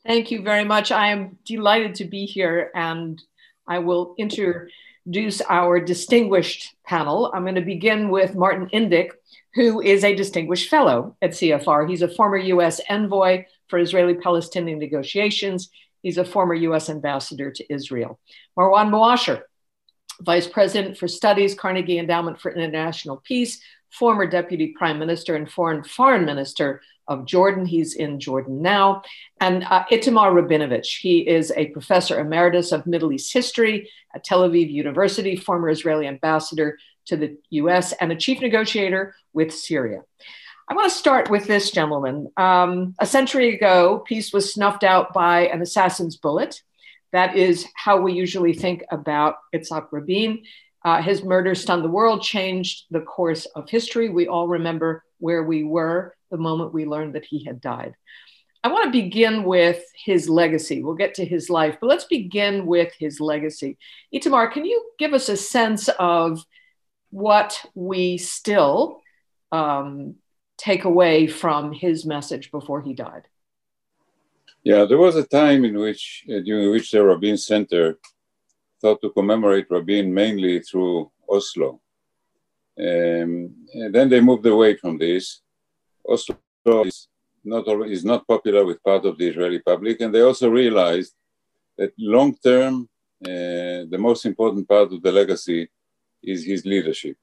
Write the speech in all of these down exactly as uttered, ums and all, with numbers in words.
Thank you very much. I am delighted to be here, and I will introduce our distinguished panel. I'm going to begin with Martin Indyk, who is a distinguished fellow at C F R. He's a former U S envoy for Israeli-Palestinian negotiations. He's a former U S ambassador to Israel. Marwan Mawasher, Vice President for Studies, Carnegie Endowment for International Peace, former Deputy Prime Minister and Foreign Foreign Minister of Jordan. He's in Jordan now. And uh, Itamar Rabinovich, he is a professor emeritus of Middle East history at Tel Aviv University, former Israeli ambassador to the U S, and a chief negotiator with Syria. I want to start with this gentleman. Um, a century ago, peace was snuffed out by an assassin's bullet. That is how we usually think about Yitzhak Rabin. Uh, his murder stunned the world, changed the course of history. We all remember where we were the moment we learned that he had died. I want to begin with his legacy. We'll get to his life, but let's begin with his legacy. Itamar, can you give us a sense of what we still um, take away from his message before he died? Yeah, there was a time in which, uh, during which the Rabin Center thought to commemorate Rabin mainly through Oslo. Um, and then they moved away from this. Oslo is not, is not popular with part of the Israeli public, and they also realized that long-term, uh, the most important part of the legacy is his leadership.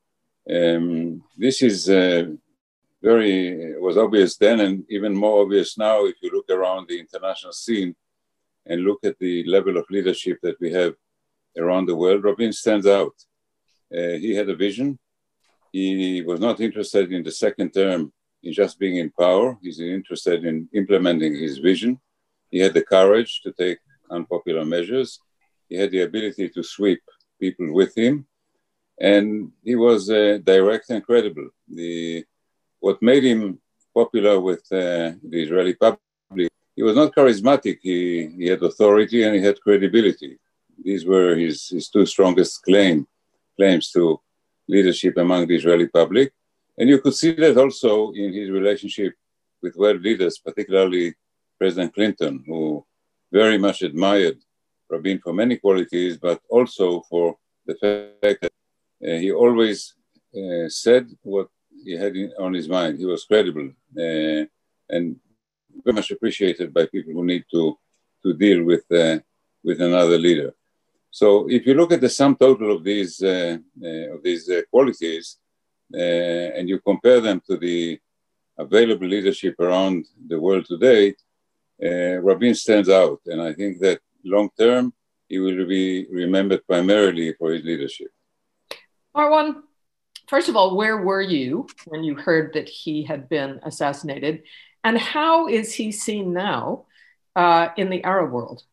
Um, this is uh, very, was obvious then and even more obvious now if you look around the international scene and look at the level of leadership that we have around the world. Rabin stands out. Uh, he had a vision. He was not interested in the second term in just being in power. He's interested in implementing his vision. He had the courage to take unpopular measures. He had the ability to sweep people with him. And he was uh, direct and credible. The, what made him popular with uh, the Israeli public, he was not charismatic. He, he had authority and he had credibility. These were his, his two strongest claim, claims to leadership among the Israeli public. And you could see that also in his relationship with world leaders, particularly President Clinton, who very much admired Rabin for many qualities, but also for the fact that uh, he always uh, said what he had in, on his mind. He was credible uh, and very much appreciated by people who need to, to deal with, uh, with another leader. So if you look at the sum total of these, uh, uh, of these uh, qualities, uh, and you compare them to the available leadership around the world today, uh, Rabin stands out. And I think that long term, he will be remembered primarily for his leadership. Marwan, first of all, where were you when you heard that he had been assassinated? And how is he seen now uh, in the Arab world?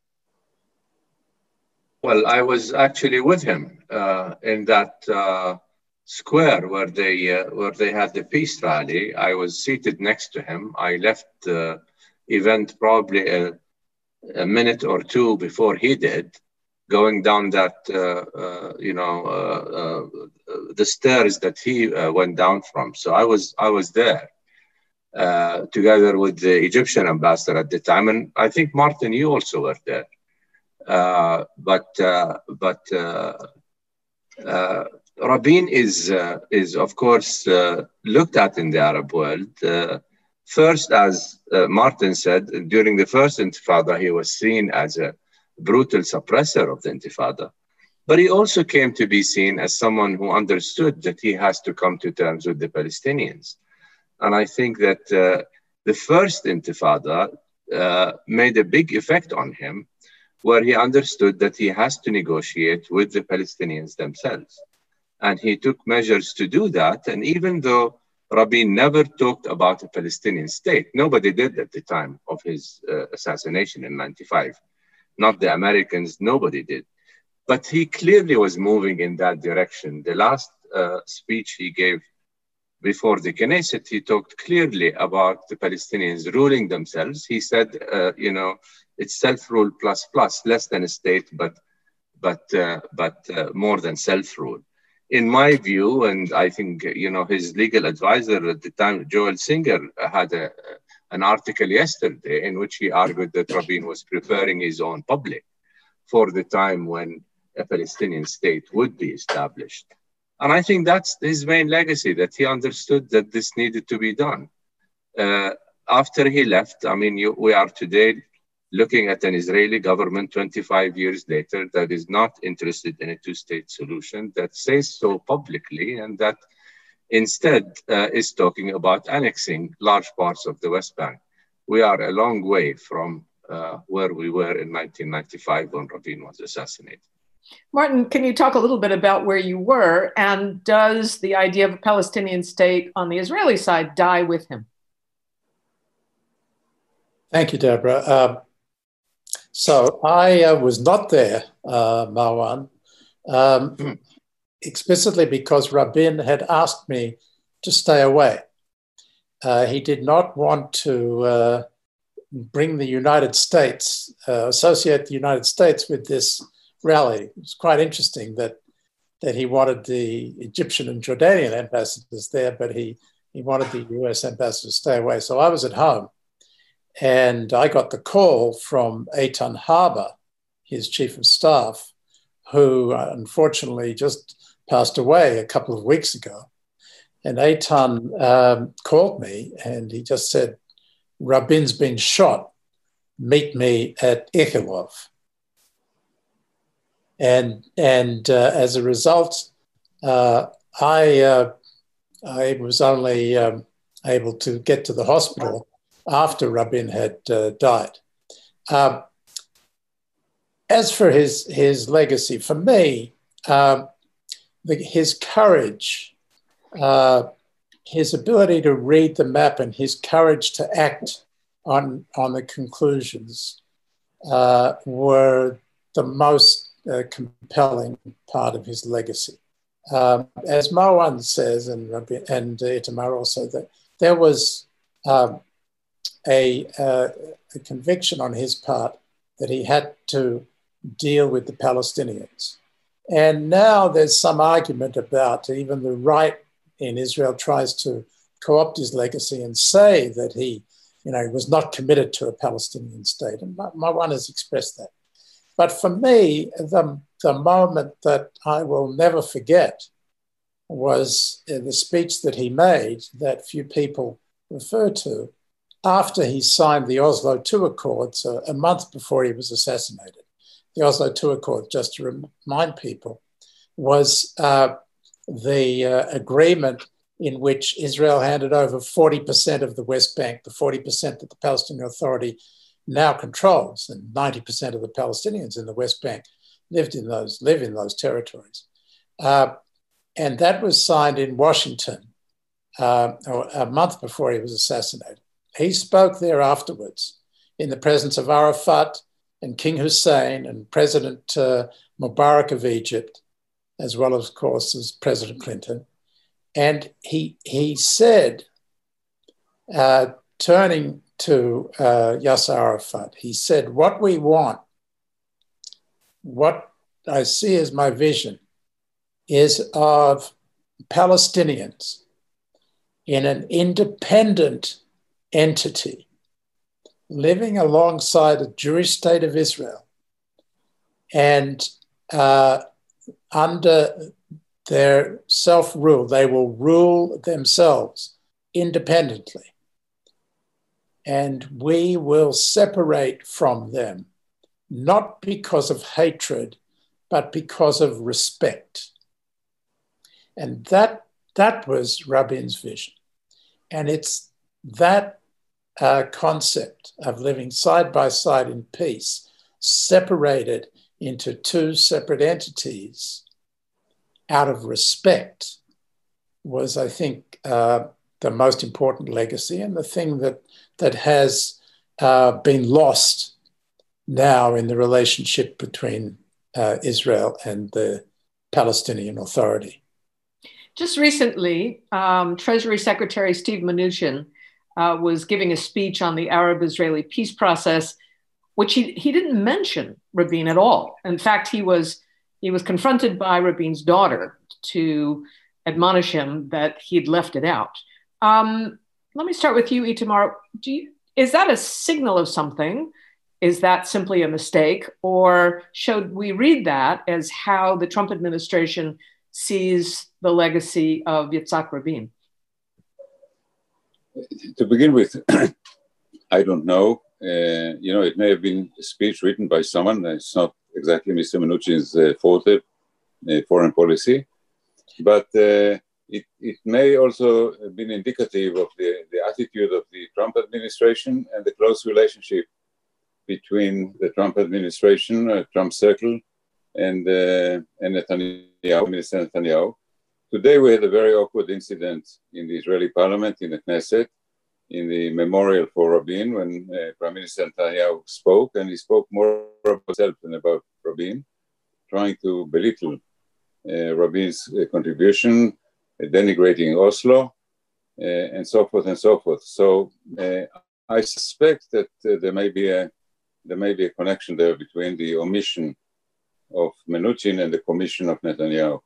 Well, I was actually with him uh, in that uh, square where they uh, where they had the peace rally. I was seated next to him. I left the event probably a, a minute or two before he did, going down that uh, uh, you know uh, uh, the stairs that he uh, went down from. So I was I was there uh, together with the Egyptian ambassador at the time, and I think Martin, you also were there. Uh, but uh, but uh, uh, Rabin is uh, is of course uh, looked at in the Arab world uh, first, as uh, Martin said, during the first Intifada he was seen as a brutal suppressor of the Intifada, but he also came to be seen as someone who understood that he has to come to terms with the Palestinians, and I think that uh, the first Intifada uh, made a big effect on him, where he understood that he has to negotiate with the Palestinians themselves. And he took measures to do that. And even though Rabin never talked about a Palestinian state, nobody did at the time of his uh, assassination in ninety-five. Not the Americans, nobody did. But he clearly was moving in that direction. The last uh, speech he gave before the Knesset, he talked clearly about the Palestinians ruling themselves. He said, uh, you know, it's self-rule plus plus, less than a state, but but uh, but uh, more than self-rule. In my view, and I think you know his legal advisor at the time, Joel Singer, had a an article yesterday in which he argued that Rabin was preparing his own public for the time when a Palestinian state would be established. And I think that's his main legacy, that he understood that this needed to be done. Uh, after he left, I mean, you, we are today looking at an Israeli government twenty-five years later that is not interested in a two-state solution, that says so publicly, and that instead uh, is talking about annexing large parts of the West Bank. We are a long way from uh, where we were in nineteen ninety-five when Rabin was assassinated. Martin, can you talk a little bit about where you were, and does the idea of a Palestinian state on the Israeli side die with him? Thank you, Deborah. Uh, so I uh, was not there, uh, Marwan, um, explicitly because Rabin had asked me to stay away. Uh, he did not want to uh, bring the United States, uh, associate the United States with this rally. It was quite interesting that that he wanted the Egyptian and Jordanian ambassadors there, but he, he wanted the U S ambassador to stay away. So I was at home, and I got the call from Eitan Haber, his chief of staff, who unfortunately just passed away a couple of weeks ago. And Eitan um, called me, and he just said, Rabin's been shot. Meet me at Ichilov. And, and uh, as a result, uh, I, uh, I was only um, able to get to the hospital after Rabin had uh, died. Uh, as for his, his legacy, for me, uh, the, his courage, uh, his ability to read the map and his courage to act on, on the conclusions uh, were the most uh, compelling part of his legacy. Um, as Marwan says, and, and Itamar also, that there was um, a, uh, a conviction on his part that he had to deal with the Palestinians. And now there's some argument about even the right in Israel tries to co-opt his legacy and say that he, you know, was not committed to a Palestinian state. And Marwan has expressed that. But for me, the, the moment that I will never forget was the speech that he made that few people refer to after he signed the Oslo two Accords a, a month before he was assassinated. The Oslo two Accords, just to remind people, was uh, the uh, agreement in which Israel handed over forty percent of the West Bank, the forty percent that the Palestinian Authority now controls, and ninety percent of the Palestinians in the West Bank lived in those, live in those territories. Uh, and that was signed in Washington uh, a month before he was assassinated. He spoke there afterwards in the presence of Arafat and King Hussein and President uh, Mubarak of Egypt, as well as, of course, as President Clinton. And he, he said, uh, turning to uh, Yasser Arafat, he said, what we want, what I see as my vision, is of Palestinians in an independent entity living alongside a Jewish state of Israel, and uh, under their self-rule, they will rule themselves independently. And we will separate from them, not because of hatred, but because of respect. And that, that was Rabin's vision. And it's that uh, concept of living side by side in peace, separated into two separate entities out of respect, was, I think, uh, the most important legacy, and the thing that, that has uh, been lost now in the relationship between uh, Israel and the Palestinian Authority. Just recently, um, Treasury Secretary Steve Mnuchin uh, was giving a speech on the Arab-Israeli peace process, which he, he didn't mention Rabin at all. In fact, he was, he was confronted by Rabin's daughter to admonish him that he'd left it out. Um, let me start with you, Itamar. Do you, is that a signal of something? Is that simply a mistake? Or should we read that as how the Trump administration sees the legacy of Yitzhak Rabin? To begin with, I don't know. Uh, you know, it may have been a speech written by someone. It's not exactly Mister Mnuchin's uh, forte, uh, foreign policy, but uh, it, it may also have been indicative of the, the attitude of the Trump administration and the close relationship between the Trump administration, uh, Trump circle, and, uh, and Netanyahu, Minister Netanyahu. Today we had a very awkward incident in the Israeli parliament, in the Knesset, in the memorial for Rabin, when uh, Prime Minister Netanyahu spoke, and he spoke more about himself than about Rabin, trying to belittle uh, Rabin's uh, contribution, uh, denigrating Oslo, uh, and so forth and so forth. So uh, I suspect that uh, there may be a there may be a connection there between the omission of Mnuchin and the commission of Netanyahu.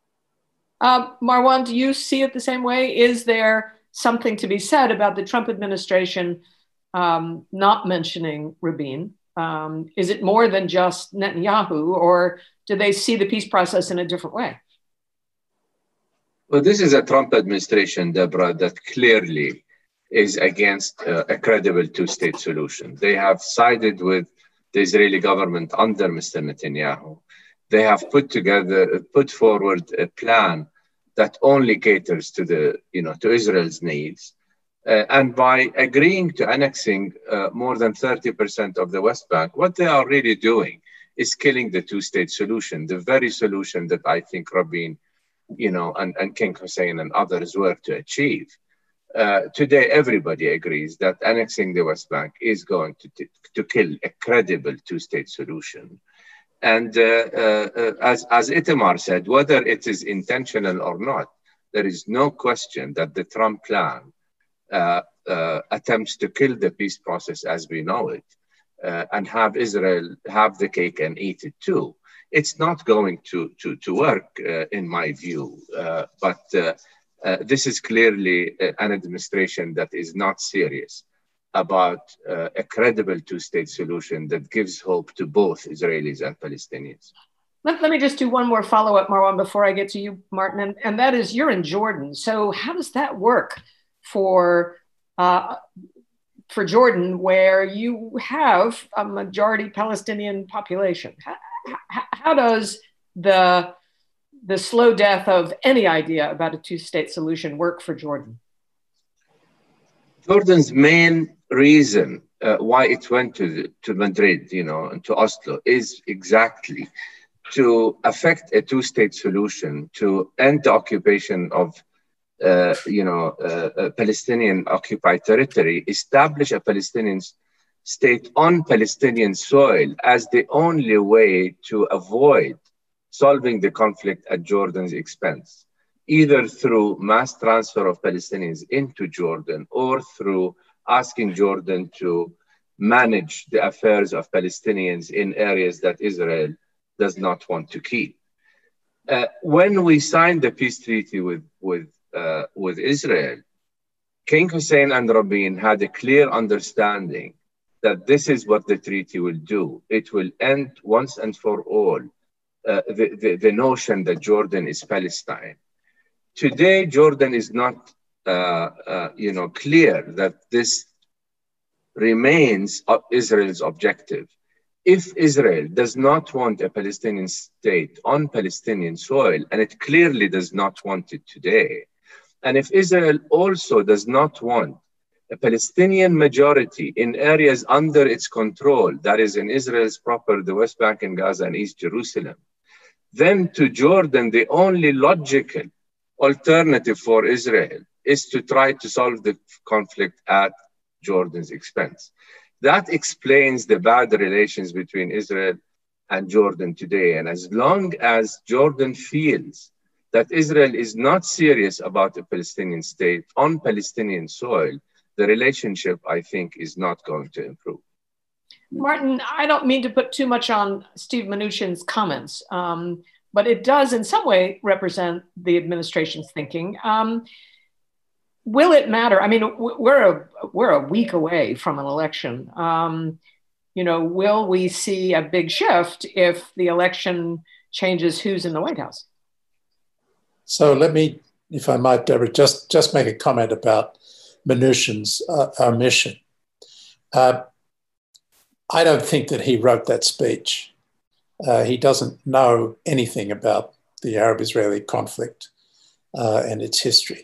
Uh, Marwan, do you see it the same way? Is there something to be said about the Trump administration um, not mentioning Rabin? Um, is it more than just Netanyahu, or do they see the peace process in a different way? Well, this is a Trump administration, Deborah, that clearly is against uh, a credible two-state solution. They have sided with the Israeli government under Mister Netanyahu. They have put together, put forward a plan that only caters to the, you know, to Israel's needs. Uh, and by agreeing to annexing uh, more than thirty percent of the West Bank, what they are really doing is killing the two-state solution, the very solution that I think Rabin, you know, and, and King Hussein and others work to achieve. Uh, today, everybody agrees that annexing the West Bank is going to, t- to kill a credible two-state solution. And uh, uh, as, as Itamar said, whether it is intentional or not, there is no question that the Trump plan uh, uh, attempts to kill the peace process as we know it uh, and have Israel have the cake and eat it too. It's not going to, to, to work, uh, in my view, uh, but uh, uh, this is clearly an administration that is not serious about uh, a credible two-state solution that gives hope to both Israelis and Palestinians. Let, let me just do one more follow-up, Marwan, before I get to you, Martin, and, and that is you're in Jordan. So how does that work for, uh, for Jordan, where you have a majority Palestinian population? How, how, how does the, the slow death of any idea about a two-state solution work for Jordan? Jordan's main reason uh, why it went to, the, to Madrid, you know, and to Oslo is exactly to affect a two-state solution, to end the occupation of, uh, you know, uh, Palestinian occupied territory, establish a Palestinian state on Palestinian soil as the only way to avoid solving the conflict at Jordan's expense, either through mass transfer of Palestinians into Jordan or through asking Jordan to manage the affairs of Palestinians in areas that Israel does not want to keep. Uh, when we signed the peace treaty with, with, uh, with Israel, King Hussein and Rabin had a clear understanding that this is what the treaty will do. It will end once and for all uh, the, the, the notion that Jordan is Palestine. Today, Jordan is not, uh, uh, you know, clear that this remains Israel's objective. If Israel does not want a Palestinian state on Palestinian soil, and it clearly does not want it today, and if Israel also does not want a Palestinian majority in areas under its control, that is in Israel's proper, the West Bank and Gaza and East Jerusalem, then to Jordan, the only logical alternative for Israel is to try to solve the conflict at Jordan's expense. That explains the bad relations between Israel and Jordan today. And as long as Jordan feels that Israel is not serious about a Palestinian state on Palestinian soil, the relationship, I think, is not going to improve. Martin, I don't mean to put too much on Steve Mnuchin's comments, um, but it does in some way represent the administration's thinking. Um, will it matter? I mean, we're a we're a week away from an election. Um, you know, will we see a big shift if the election changes who's in the White House? So let me, if I might, Deborah, just, just make a comment about Mnuchin's uh, omission. Uh, I don't think that he wrote that speech. Uh, he doesn't know anything about the Arab-Israeli conflict uh, and its history.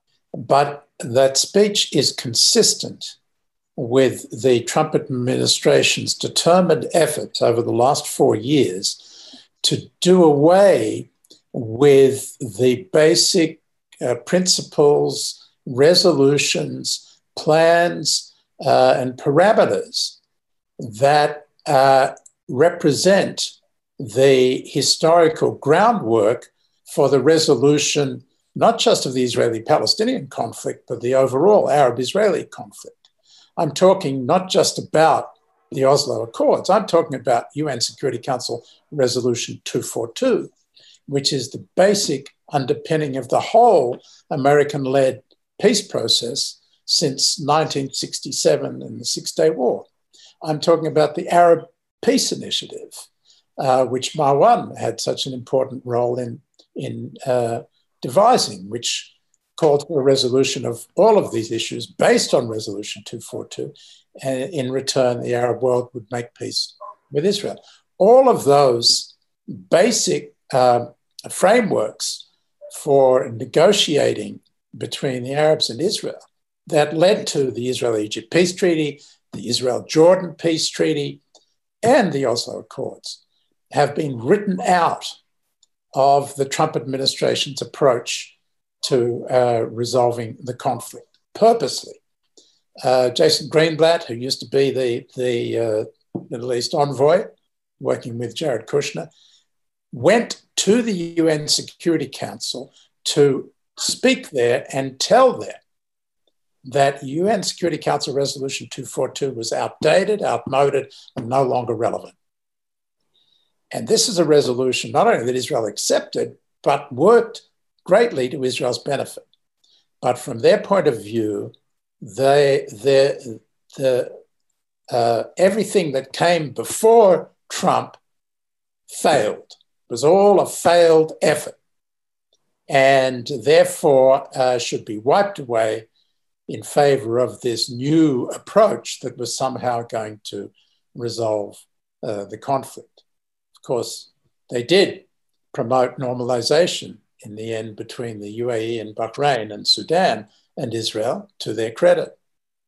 But that speech is consistent with the Trump administration's determined efforts over the last four years to do away with the basic uh, principles, resolutions, plans, uh, and parameters that uh, represent the historical groundwork for the resolution, not just of the Israeli-Palestinian conflict, but the overall Arab-Israeli conflict. I'm talking not just about the Oslo Accords, I'm talking about U N Security Council Resolution two forty-two, which is the basic underpinning of the whole American-led peace process since nineteen sixty-seven and the Six-Day War. I'm talking about the Arab Peace Initiative, uh, which Marwan had such an important role in, in uh, devising, which called for a resolution of all of these issues based on Resolution two forty-two, and in return, the Arab world would make peace with Israel. All of those basic uh, frameworks for negotiating between the Arabs and Israel that led to the Israel-Egypt Peace Treaty, the Israel-Jordan Peace Treaty, and the Oslo Accords have been written out of the Trump administration's approach to uh, resolving the conflict purposely. Uh, Jason Greenblatt, who used to be the, the uh, Middle East envoy, working with Jared Kushner, went to the U N Security Council to speak there and tell them that U N Security Council Resolution two forty-two was outdated, outmoded, and no longer relevant. And this is a resolution not only that Israel accepted, but worked greatly to Israel's benefit. But from their point of view, they, the, the, uh, everything that came before Trump failed. It was all a failed effort, and therefore uh, should be wiped away in favor of this new approach that was somehow going to resolve uh, the conflict. Of course, they did promote normalization in the end between the U A E and Bahrain and Sudan and Israel, to their credit.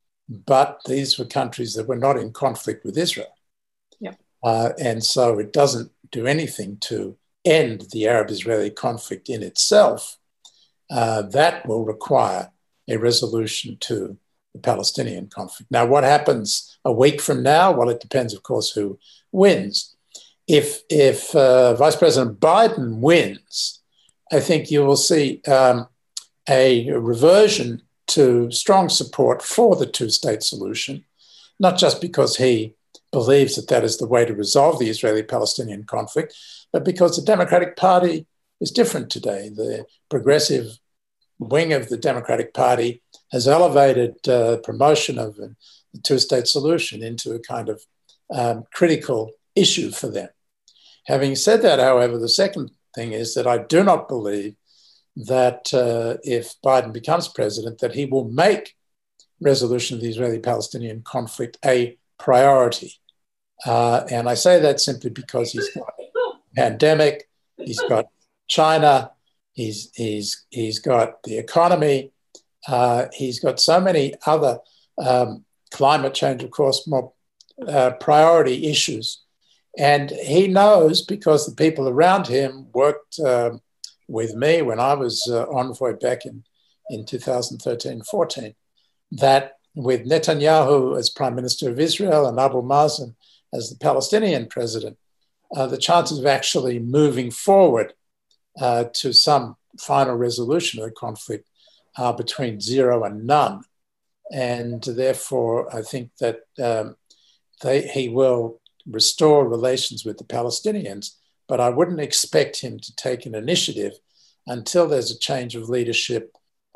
But these were countries that were not in conflict with Israel. Yeah. Uh, and so it doesn't do anything to end the Arab-Israeli conflict in itself. Uh, that will require a resolution to the Palestinian conflict. Now, what happens a week from now? Well, it depends, of course, who wins. If, if uh, Vice President Biden wins, I think you will see um, a reversion to strong support for the two-state solution, not just because he believes that that is the way to resolve the Israeli-Palestinian conflict, but because the Democratic Party is different today. The progressive wing of the Democratic Party has elevated uh, promotion of the two-state solution into a kind of um, critical issue for them. Having said that, however, the second thing is that I do not believe that uh, if Biden becomes president, that he will make resolution of the Israeli-Palestinian conflict a priority. Uh, and I say that simply because he's got a pandemic, he's got China, he's, he's, he's got the economy, uh, he's got so many other um, climate change, of course, more uh, priority issues. And he knows, because the people around him worked um, with me when I was uh, envoy back in, in two thousand thirteen fourteen, that with Netanyahu as Prime Minister of Israel and Abu Mazen as the Palestinian president, uh, the chances of actually moving forward uh, to some final resolution of the conflict are between zero and none. And therefore, I think that um, they, he will restore relations with the Palestinians, but I wouldn't expect him to take an initiative until there's a change of leadership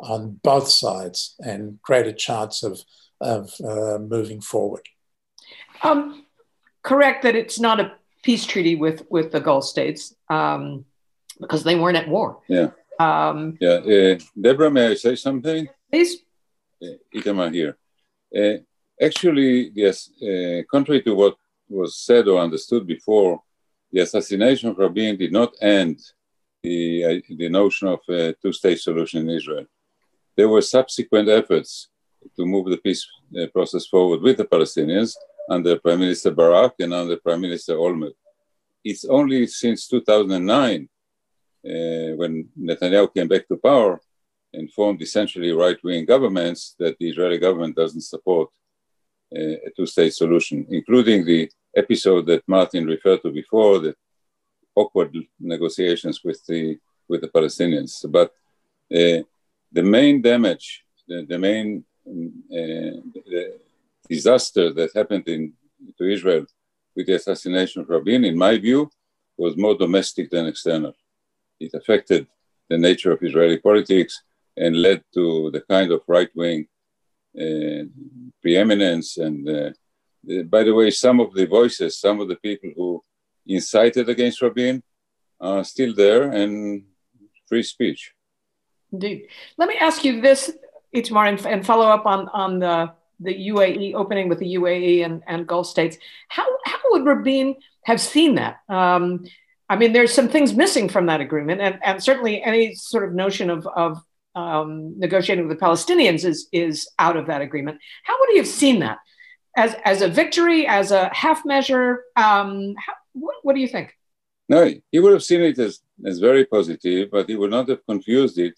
on both sides and greater chance of, of uh, moving forward. Um, correct that it's not a peace treaty with, with the Gulf states um, because they weren't at war. Yeah. Um, yeah. Uh, Deborah, may I say something? Please. Uh, Itamar here. Uh, actually, yes, uh, contrary to what was said or understood before, the assassination of Rabin did not end the, uh, the notion of a two-state solution in Israel. There were subsequent efforts to move the peace uh, process forward with the Palestinians under Prime Minister Barak and under Prime Minister Olmert. It's only since two thousand nine, uh, when Netanyahu came back to power and formed essentially right-wing governments, that the Israeli government doesn't support uh, a two-state solution, including the episode that Martin referred to before, the awkward negotiations with the with the Palestinians. But uh, the main damage, the, the main uh, the disaster that happened in to Israel with the assassination of Rabin, in my view, was more domestic than external. It affected the nature of Israeli politics and led to the kind of right-wing uh, preeminence. And uh, the, by the way, some of the voices, some of the people who incited against Rabin are still there, and free speech. Indeed. Let me ask you this, Itamar, and, and follow up on, on the, the U A E, opening with the U A E and, and Gulf states. How, how would Rabin have seen that? Um, I mean, there's some things missing from that agreement, and, and certainly any sort of notion of, of um, negotiating with the Palestinians is, is out of that agreement. How would he have seen that? As, as a victory, as a half measure? Um, how, what, what do you think? No, he would have seen it as, as very positive, but he would not have confused it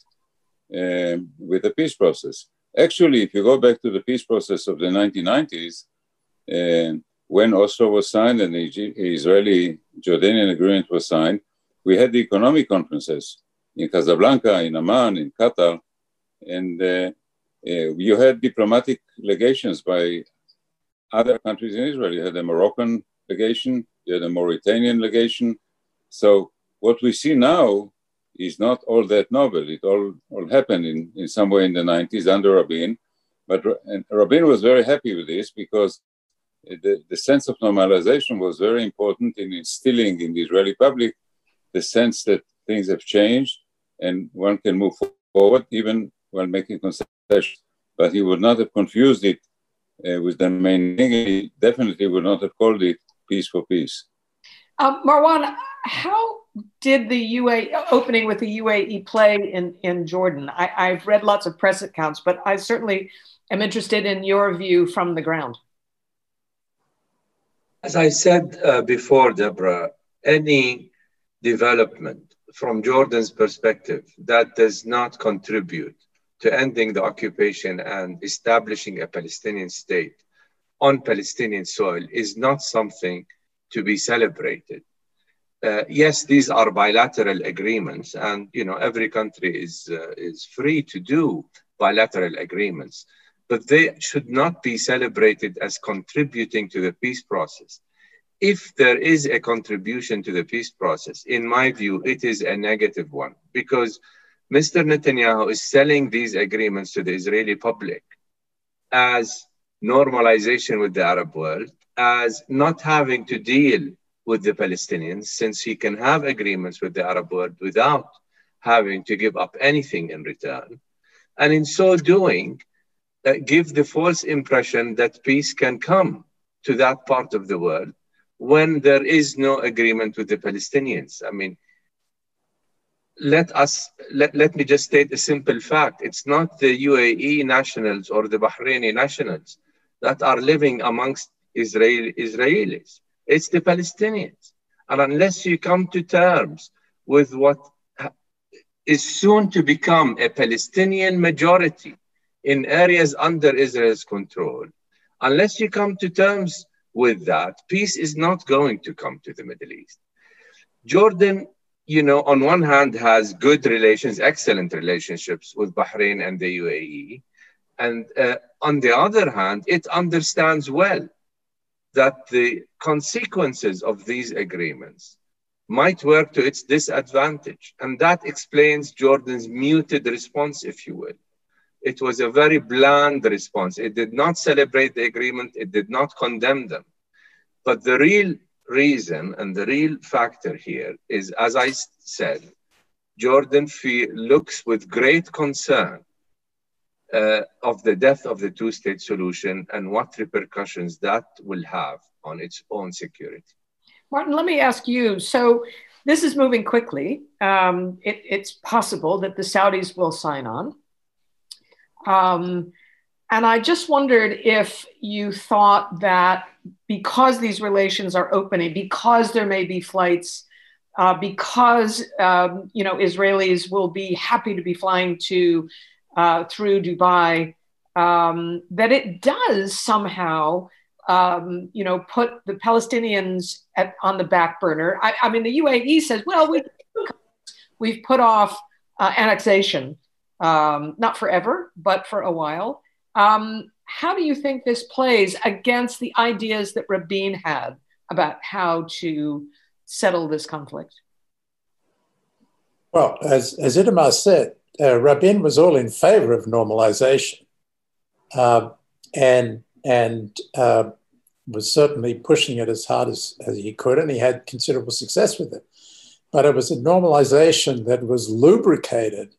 um, with the peace process. Actually, if you go back to the peace process of the nineteen nineties, uh, when Oslo was signed and the Israeli-Jordanian agreement was signed, we had the economic conferences in Casablanca, in Amman, in Qatar, and uh, uh, you had diplomatic legations by other countries in Israel. You had a Moroccan legation, you had a Mauritanian legation. So what we see now is not all that novel. It all, all happened in, in some way in the nineties under Rabin. But and Rabin was very happy with this because the, the sense of normalization was very important in instilling in the Israeli public the sense that things have changed and one can move forward even while making concessions. But he would not have confused it uh, with the main thing. He definitely would not have called it peace for peace. Um, Marwan, how did the U A E, opening with the U A E play in, in Jordan? I, I've read lots of press accounts, but I certainly am interested in your view from the ground. As I said uh, before, Deborah, any development from Jordan's perspective that does not contribute to ending the occupation and establishing a Palestinian state on Palestinian soil is not something to be celebrated. Uh, yes, these are bilateral agreements, and you know every country is uh, is free to do bilateral agreements, but they should not be celebrated as contributing to the peace process. If there is a contribution to the peace process, in my view, it is a negative one, because Mister Netanyahu is selling these agreements to the Israeli public as normalization with the Arab world, as not having to deal with the Palestinians, since he can have agreements with the Arab world without having to give up anything in return. And in so doing, uh, give the false impression that peace can come to that part of the world when there is no agreement with the Palestinians. I mean, let us, let, let me just state a simple fact. It's not the U A E nationals or the Bahraini nationals that are living amongst Israel, Israelis. It's the Palestinians. And unless you come to terms with what is soon to become a Palestinian majority in areas under Israel's control, unless you come to terms with that, peace is not going to come to the Middle East. Jordan, you know, on one hand has good relations, excellent relationships with Bahrain and the U A E. And uh, on the other hand, it understands well that the consequences of these agreements might work to its disadvantage. And that explains Jordan's muted response, if you will. it was a very bland response. It did not celebrate the agreement. It did not condemn them. But the real reason and the real factor here is, as I said, Jordan looks with great concern uh, of the death of the two-state solution and what repercussions that will have on its own security. Martin, let me ask you. So this is moving quickly. Um, it, it's possible that the Saudis will sign on. Um, and I just wondered if you thought that because these relations are opening, because there may be flights, uh, because um, you know, Israelis will be happy to be flying to uh, through Dubai, um, that it does somehow um, you know, put the Palestinians at, on the back burner. I, I mean, the U A E says, well, we, we've put off uh, annexation, um, not forever, but for a while. Um, how do you think this plays against the ideas that Rabin had about how to settle this conflict? Well, as, as Itamar said, uh, Rabin was all in favor of normalization uh, and, and uh, was certainly pushing it as hard as, as he could, and he had considerable success with it. But it was a normalization that was lubricated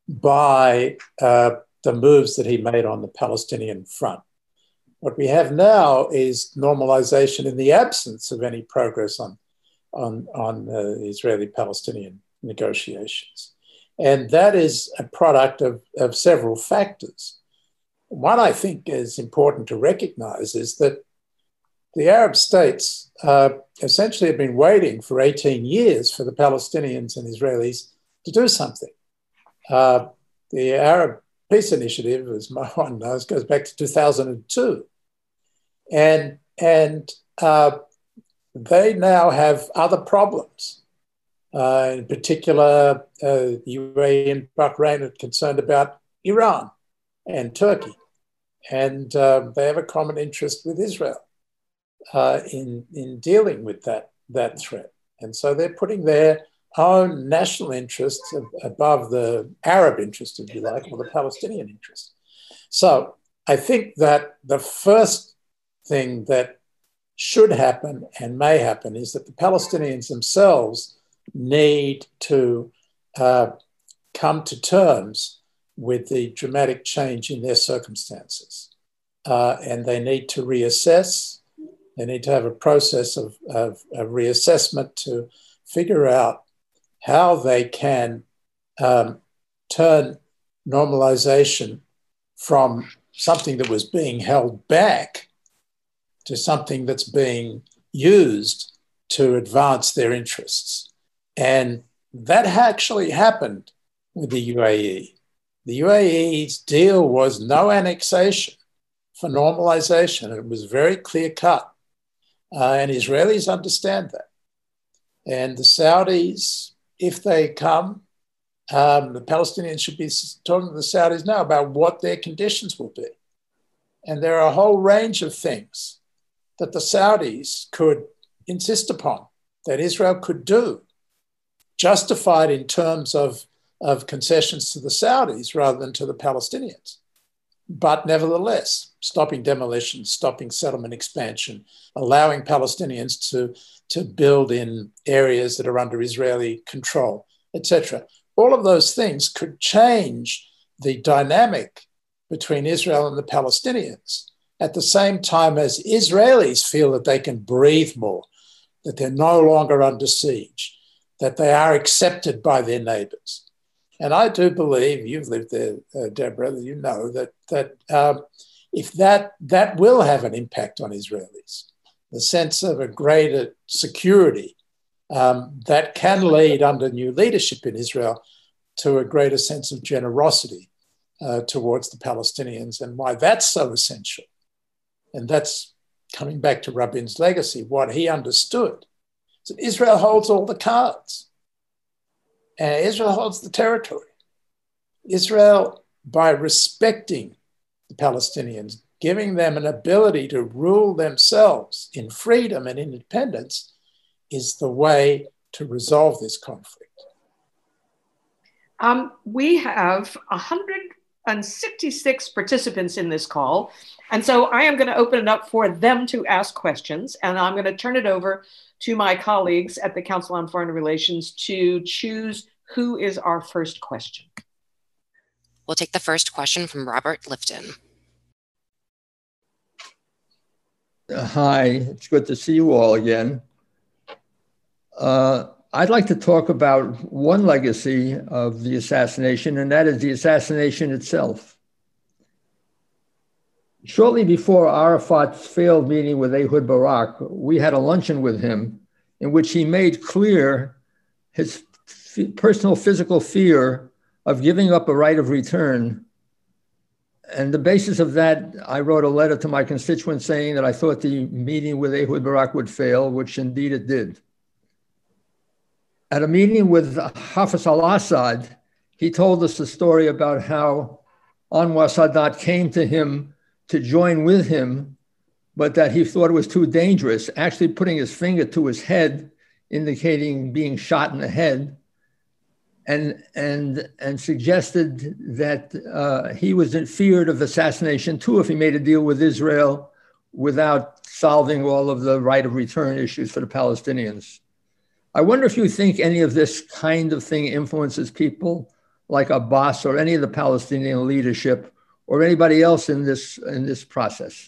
by uh, the moves that he made on the Palestinian front. What we have now is normalization in the absence of any progress on, on, on uh, Israeli-Palestinian negotiations. And that is a product of, of several factors. One I think is important to recognize is that the Arab states uh, essentially have been waiting for eighteen years for the Palestinians and Israelis to do something. Uh, the Arab Peace Initiative, as Marwan knows, goes back to two thousand two. And, and uh, they now have other problems. Uh, in particular, uh, the U A E and Bahrain are concerned about Iran and Turkey. And uh, they have a common interest with Israel uh, in, in dealing with that, that threat. And so they're putting their own national interests above the Arab interest, if you like, or the Palestinian interest. So I think that the first thing that should happen and may happen is that the Palestinians themselves need to uh, come to terms with the dramatic change in their circumstances. Uh, and they need to reassess. They need to have a process of, of, of reassessment to figure out how they can um, turn normalization from something that was being held back to something that's being used to advance their interests. And that actually happened with the U A E. The U A E's deal was no annexation for normalization. It was very clear cut. Uh, and Israelis understand that. And the Saudis, if they come, um, the Palestinians should be talking to the Saudis now about what their conditions will be. And there are a whole range of things that the Saudis could insist upon, that Israel could do, justified in terms of, of concessions to the Saudis rather than to the Palestinians. But nevertheless, stopping demolition, stopping settlement expansion, allowing Palestinians to, to build in areas that are under Israeli control, et cetera. All of those things could change the dynamic between Israel and the Palestinians at the same time as Israelis feel that they can breathe more, that they're no longer under siege, that they are accepted by their neighbors. And I do believe, you've lived there, uh, Deborah, you know that, that um, if that, that will have an impact on Israelis, the sense of a greater security um, that can lead under new leadership in Israel to a greater sense of generosity uh, towards the Palestinians, and why that's so essential. And that's coming back to Rabin's legacy. What he understood is that Israel holds all the cards. And Israel holds the territory. Israel, by respecting the Palestinians, giving them an ability to rule themselves in freedom and independence, is the way to resolve this conflict. Um, we have one hundred and sixty-six participants in this call. And so I am going to open it up for them to ask questions. And I'm going to turn it over to my colleagues at the Council on Foreign Relations to choose who is our first question. We'll take the first question from Robert Lifton. Uh, hi, it's good to see you all again. Uh, I'd like to talk about one legacy of the assassination, and that is the assassination itself. Shortly before Arafat's failed meeting with Ehud Barak, we had a luncheon with him in which he made clear his f- personal physical fear of giving up a right of return. And the basis of that, I wrote a letter to my constituents saying that I thought the meeting with Ehud Barak would fail, which indeed it did. At a meeting with Hafez al-Assad, he told us a story about how Anwar Sadat came to him to join with him, but that he thought it was too dangerous, actually putting his finger to his head, indicating being shot in the head, and, and, and suggested that uh, he was feared of assassination too if he made a deal with Israel without solving all of the right of return issues for the Palestinians. I wonder if you think any of this kind of thing influences people like Abbas or any of the Palestinian leadership or anybody else in this, in this process.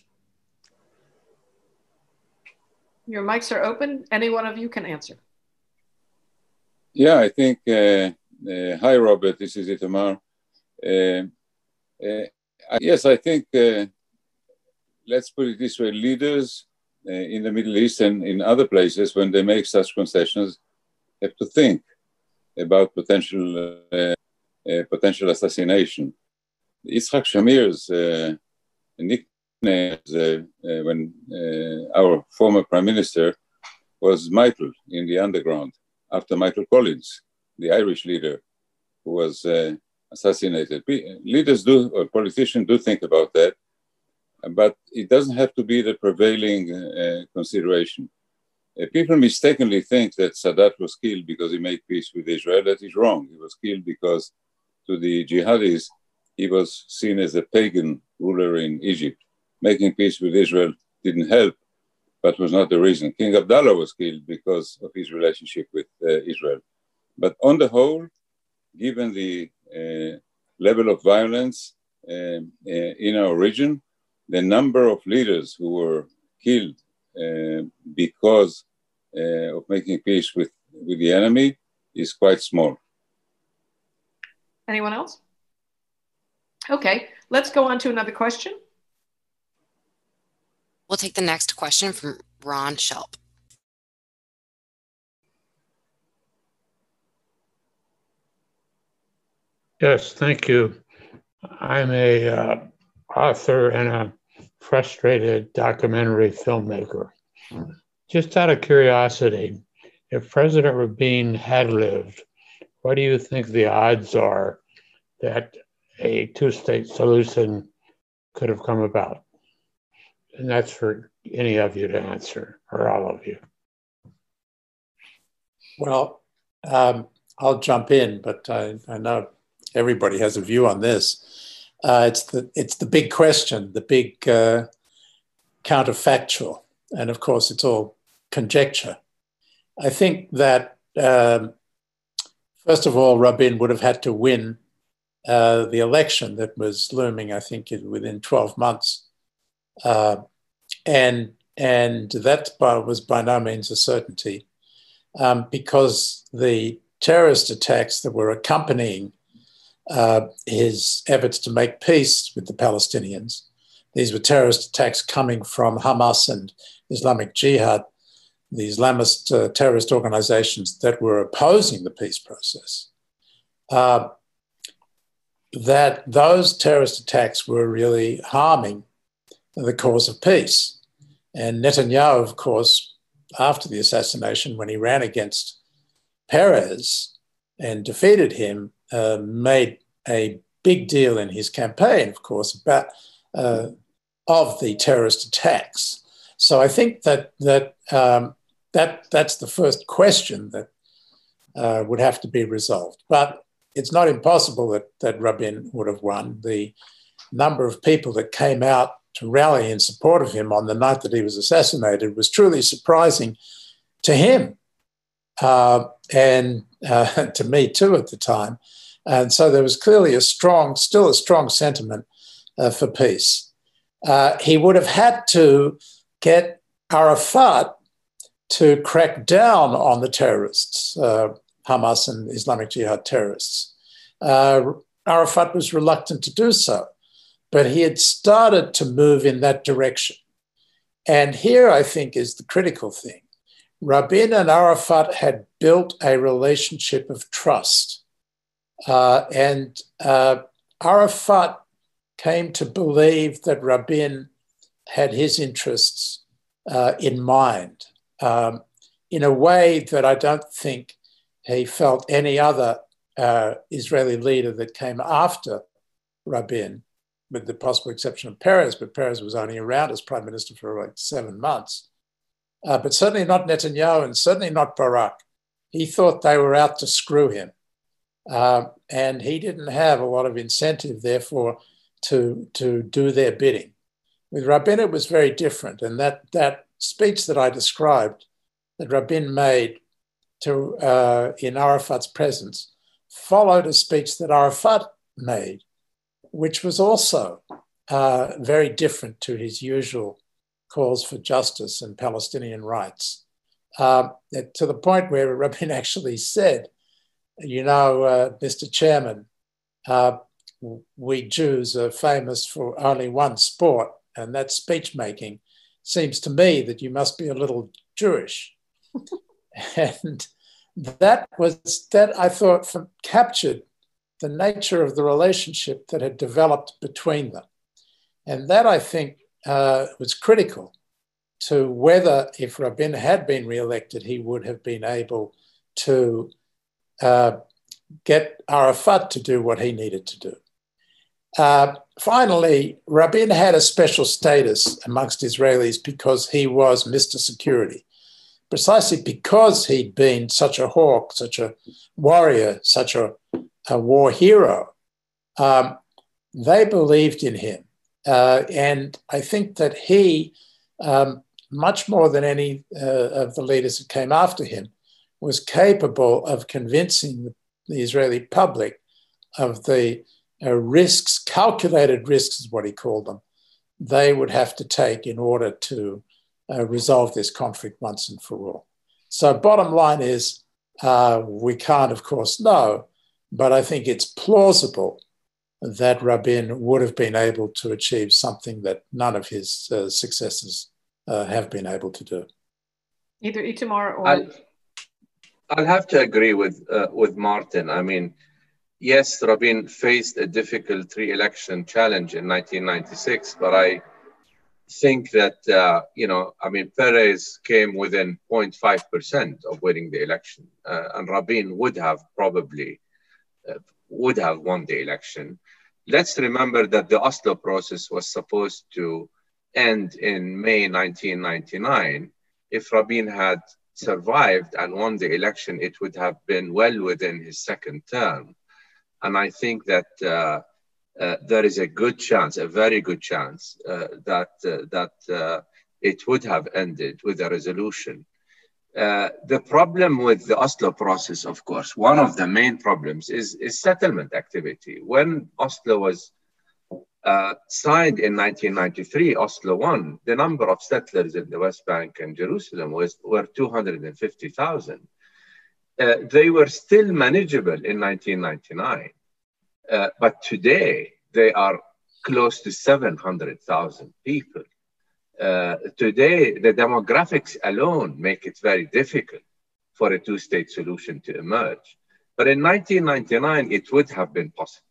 Your mics are open. Any one of you can answer. Yeah, I think, uh, uh, hi, Robert, this is Itamar. Uh, uh, yes, I think, uh, let's put it this way, leaders uh, in the Middle East and in other places, when they make such concessions, have to think about potential, uh, uh, potential assassination. Yitzhak Shamir's uh, nickname uh, uh, when uh, our former prime minister was Michael in the underground, after Michael Collins, the Irish leader who was uh, assassinated. Leaders do, or politicians do think about that, but it doesn't have to be the prevailing uh, consideration. Uh, people mistakenly think that Sadat was killed because he made peace with Israel. That is wrong. He was killed because to the jihadis, he was seen as a pagan ruler in Egypt. Making peace with Israel didn't help, but was not the reason. King Abdullah was killed because of his relationship with uh, Israel. But on the whole, given the uh, level of violence uh, uh, in our region, the number of leaders who were killed uh, because uh, of making peace with, with the enemy is quite small. Anyone else? Okay, let's go on to another question. We'll take the next question from Ron Shelp. Yes, thank you. I'm a uh, author and a frustrated documentary filmmaker. Just out of curiosity, if President Rabin had lived, what do you think the odds are that a two-state solution could have come about? And that's for any of you to answer, or all of you. Well, um, I'll jump in, but I, I know everybody has a view on this. Uh, it's the it's the big question, the big uh, counterfactual, and of course, it's all conjecture. I think that um, first of all, Rabin would have had to win uh, the election that was looming, I think, within twelve months. Uh, and and that by, was by no means a certainty um, because the terrorist attacks that were accompanying uh, his efforts to make peace with the Palestinians, these were terrorist attacks coming from Hamas and Islamic Jihad, the Islamist uh, terrorist organizations that were opposing the peace process. Uh, that those terrorist attacks were really harming the cause of peace. And Netanyahu, of course, after the assassination, when he ran against Peres and defeated him, uh, made a big deal in his campaign, of course, about uh, of the terrorist attacks. So I think that that um, that that's the first question that uh, would have to be resolved. But it's not impossible that, that Rabin would have won. The number of people that came out to rally in support of him on the night that he was assassinated was truly surprising to him uh, and uh, to me too at the time. And so there was clearly a strong, still a strong sentiment uh, for peace. Uh, he would have had to get Arafat to crack down on the terrorists, uh, Hamas and Islamic Jihad terrorists. Uh, Arafat was reluctant to do so, but he had started to move in that direction. And here, I think, is the critical thing. Rabin and Arafat had built a relationship of trust. Uh, and uh, Arafat came to believe that Rabin had his interests uh, in mind um, in a way that I don't think he felt any other uh, Israeli leader that came after Rabin, with the possible exception of Peres, but Peres was only around as prime minister for like seven months. Uh, but certainly not Netanyahu and certainly not Barak. He thought they were out to screw him. Uh, and he didn't have a lot of incentive, therefore, to, to do their bidding. With Rabin, it was very different. And that, that speech that I described that Rabin made to, uh, in Arafat's presence followed a speech that Arafat made, which was also uh, very different to his usual calls for justice and Palestinian rights, uh, to the point where Rabin actually said, you know, uh, Mister Chairman, uh, we Jews are famous for only one sport, and that's speech making. Seems to me that you must be a little Jewish. And that was, that I thought from, captured the nature of the relationship that had developed between them. And that, I think, uh, was critical to whether, if Rabin had been re-elected, he would have been able to uh, get Arafat to do what he needed to do. Uh, finally, Rabin had a special status amongst Israelis because he was Mister Security, precisely because he'd been such a hawk, such a warrior, such a, a war hero. Um, they believed in him. Uh, and I think that he, um, much more than any uh, of the leaders that came after him, was capable of convincing the, the Israeli public of the uh, risks, calculated risks is what he called them, they would have to take in order to uh, resolve this conflict once and for all. So bottom line is, uh, we can't, of course, know, but I think it's plausible that Rabin would have been able to achieve something that none of his uh, successors uh, have been able to do. Either Itamar or... I'll, I'll have to agree with, uh, with Martin. I mean, yes, Rabin faced a difficult re-election challenge in nineteen ninety-six, but I think that, uh, you know, I mean, Peres came within zero point five percent of winning the election, uh, and Rabin would have probably uh, would have won the election. Let's remember that the Oslo process was supposed to end in May nineteen ninety-nine. If Rabin had survived and won the election, it would have been well within his second term. And I think that uh, uh, there is a good chance, a very good chance, uh, that, uh, that uh, it would have ended with a resolution. Uh, the problem with the Oslo process, of course, one of the main problems is, is settlement activity. When Oslo was uh, signed in nineteen ninety-three, Oslo one, the number of settlers in the West Bank and Jerusalem was, were two hundred fifty thousand. Uh, they were still manageable in nineteen ninety-nine, uh, but today they are close to seven hundred thousand people. Uh, today, the demographics alone make it very difficult for a two-state solution to emerge. But in nineteen ninety-nine, it would have been possible.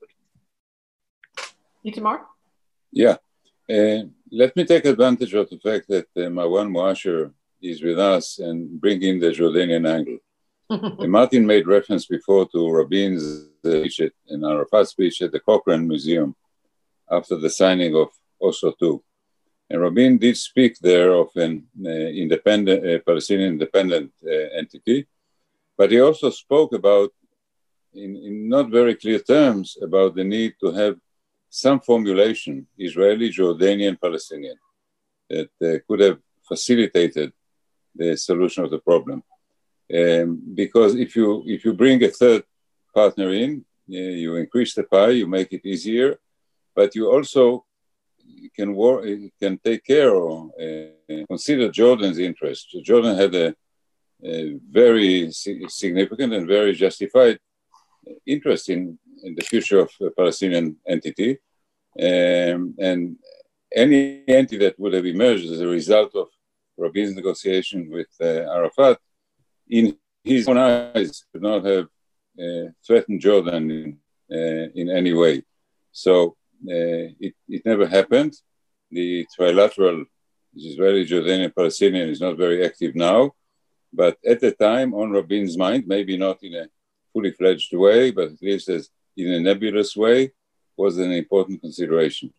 Itamar? Yeah. Uh, let me take advantage of the fact that uh, Marwan Muasher is with us and bring in the Jordanian angle. uh, Martin made reference before to Rabin's speech uh, in Arafat's speech at the Cochrane Museum after the signing of Oslo two. And Rabin did speak there of an uh, independent, uh, Palestinian independent uh, entity, but he also spoke about in, in not very clear terms about the need to have some formulation, Israeli, Jordanian, Palestinian, that uh, could have facilitated the solution of the problem. Um, because if you if you bring a third partner in, uh, you increase the pie, you make it easier, but you also can war, can take care or uh, consider Jordan's interest. Jordan had a, a very significant and very justified interest in, in the future of the Palestinian entity, um, and any entity that would have emerged as a result of Rabin's negotiation with uh, Arafat, in his own eyes, could not have uh, threatened Jordan in, uh, in any way. So uh, it, it never happened. The trilateral, Israeli, Jordanian, Palestinian, is not very active now, but at the time, on Rabin's mind, maybe not in a fully fledged way, but at least as in a nebulous way, was an important consideration.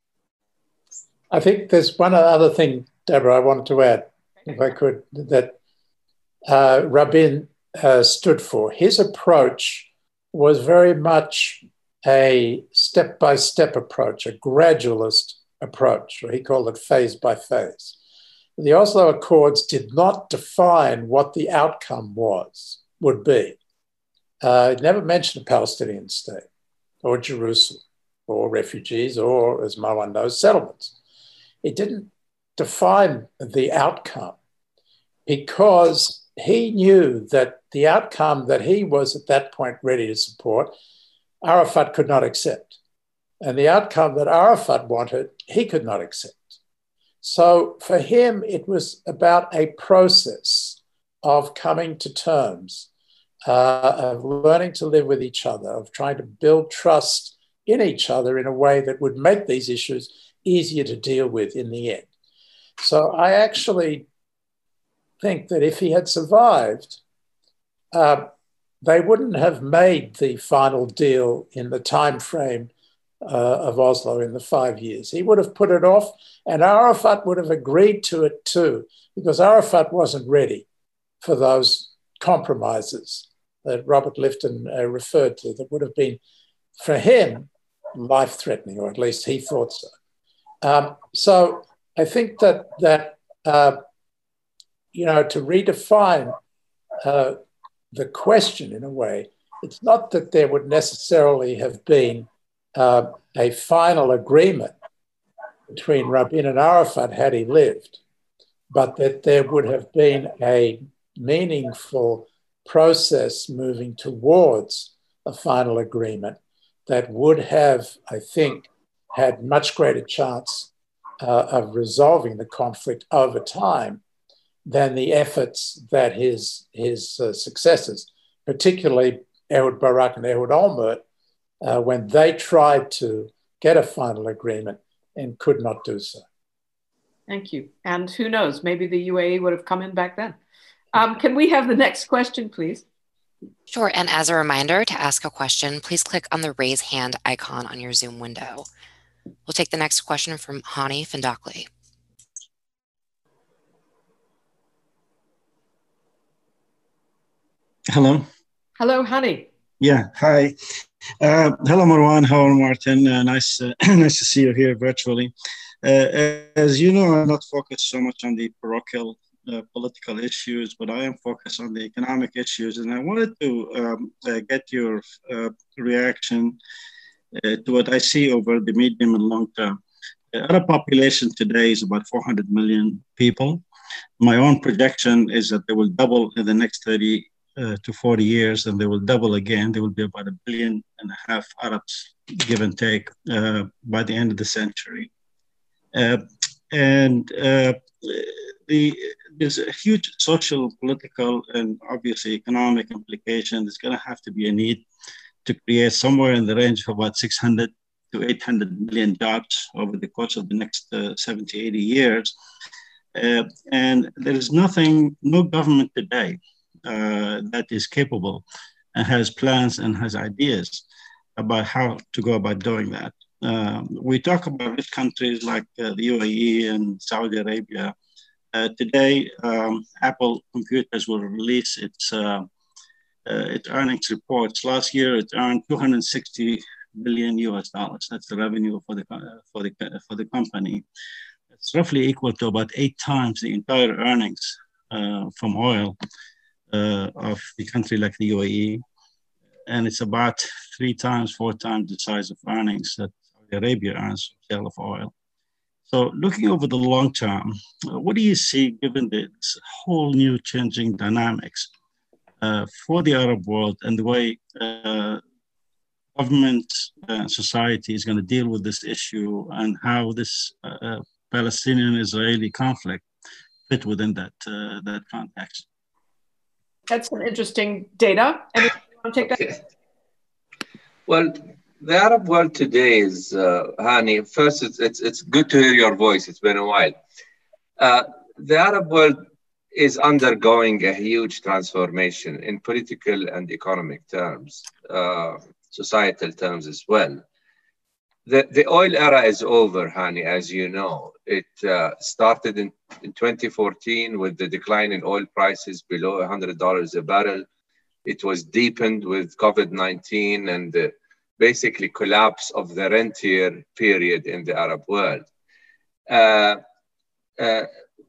I think there's one other thing, Deborah, I wanted to add, if I could, that uh, Rabin uh, stood for. His approach was very much a step-by-step approach, a gradualist approach, or he called it phase by phase. The Oslo Accords did not define what the outcome was, would be. Uh, it never mentioned a Palestinian state or Jerusalem or refugees or, as Marwan knows, settlements. It didn't define the outcome because he knew that the outcome that he was at that point ready to support, Arafat could not accept. And the outcome that Arafat wanted, he could not accept. So for him, it was about a process of coming to terms, uh, of learning to live with each other, of trying to build trust in each other in a way that would make these issues easier to deal with in the end. So I actually think that if he had survived, uh, they wouldn't have made the final deal in the time frame uh, of Oslo in the five years. He would have put it off, and Arafat would have agreed to it too, because Arafat wasn't ready for those compromises that Robert Lifton uh, referred to that would have been, for him, life-threatening, or at least he thought so. Um, so I think that, that uh, you know, to redefine uh, the question in a way, it's not that there would necessarily have been uh, a final agreement between Rabin and Arafat had he lived, but that there would have been a meaningful process moving towards a final agreement that would have, I think, had much greater chance uh, of resolving the conflict over time than the efforts that his, his uh, successors, particularly Ehud Barak and Ehud Olmert, uh, when they tried to get a final agreement and could not do so. Thank you. And who knows, maybe the U A E would have come in back then. Um, can we have the next question, please? Sure, and as a reminder, to ask a question, please click on the raise hand icon on your Zoom window. We'll take the next question from Hani Findakli. Hello. Hello, Hani. Yeah, hi. Uh, hello, Marwan. Hello, Martin. Uh, nice, uh, nice to see you here virtually. Uh, as you know, I'm not focused so much on the parochial uh, political issues, but I am focused on the economic issues. And I wanted to um, uh, get your uh, reaction uh, to what I see over the medium and long term. Uh, our population today is about four hundred million people. My own projection is that they will double in the next thirty uh, to forty years, and they will double again. There will be about a billion and a half Arabs, give and take, uh, by the end of the century. Uh, and uh, the, there's a huge social, political, and obviously economic implication. There's going to have to be a need to create somewhere in the range of about six hundred to eight hundred million jobs over the course of the next uh, seventy, eighty years. Uh, and there is nothing, no government today uh, that is capable and has plans and has ideas about how to go about doing that. Um, we talk about rich countries like uh, the U A E and Saudi Arabia. Uh, today, um, Apple Computers will release its uh, uh, its earnings reports. Last year, it earned two hundred sixty billion U S dollars. That's the revenue for the for the for the company. It's roughly equal to about eight times the entire earnings uh, from oil uh, of the country like the U A E, and it's about three times, four times the size of earnings that Saudi Arabia earns from sale of oil. So, looking over the long term, what do you see given this whole new changing dynamics uh, for the Arab world and the way uh, government and society is going to deal with this issue, and how this uh, Palestinian-Israeli conflict fit within that uh, that context? That's some interesting data. Anyone want to take that? Okay. Well, the Arab world today is, uh, Hani, first, it's, it's, it's good to hear your voice. It's been a while. Uh, the Arab world is undergoing a huge transformation in political and economic terms, uh, societal terms as well. The, the oil era is over, Hani, as you know. It uh, started in, in twenty fourteen with the decline in oil prices below one hundred dollars a barrel. It was deepened with COVID nineteen and the basically collapse of the rentier period in the Arab world. Uh, uh,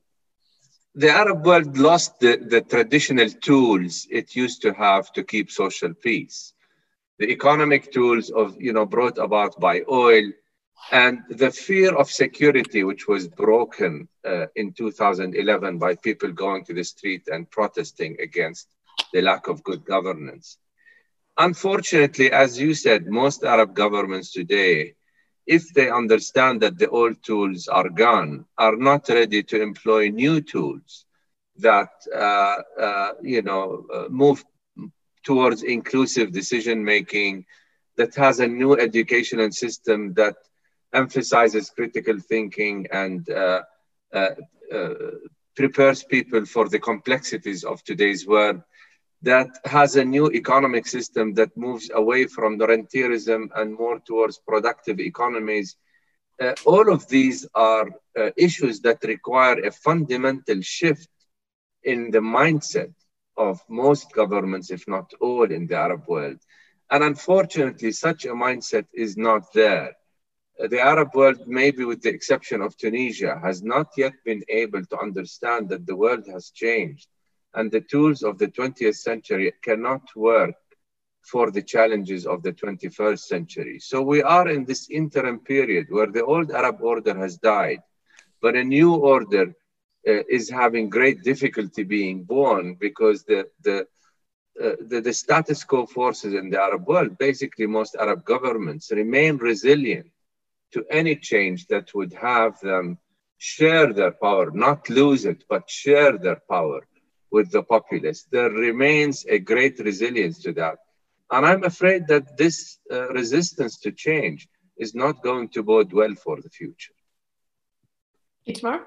the Arab world lost the, the traditional tools it used to have to keep social peace. The economic tools of, you know, brought about by oil, and the fear of security, which was broken uh, in two thousand eleven by people going to the street and protesting against the lack of good governance. Unfortunately, as you said, most Arab governments today, if they understand that the old tools are gone, are not ready to employ new tools that, uh, uh, you know, uh, move towards inclusive decision-making, that has a new educational system that emphasizes critical thinking and uh, uh, uh, prepares people for the complexities of today's world, that has a new economic system that moves away from the rentierism and more towards productive economies. Uh, all of these are uh, issues that require a fundamental shift in the mindset of most governments, if not all, in the Arab world. And unfortunately, such a mindset is not there. The Arab world, maybe with the exception of Tunisia, has not yet been able to understand that the world has changed and the tools of the twentieth century cannot work for the challenges of the twenty-first century. So we are in this interim period where the old Arab order has died, but a new order uh, is having great difficulty being born because the, the, uh, the, the status quo forces in the Arab world, basically most Arab governments, remain resilient to any change that would have them share their power, not lose it, but share their power with the populace. There remains a great resilience to that. And I'm afraid that this uh, resistance to change is not going to bode well for the future. Itamar?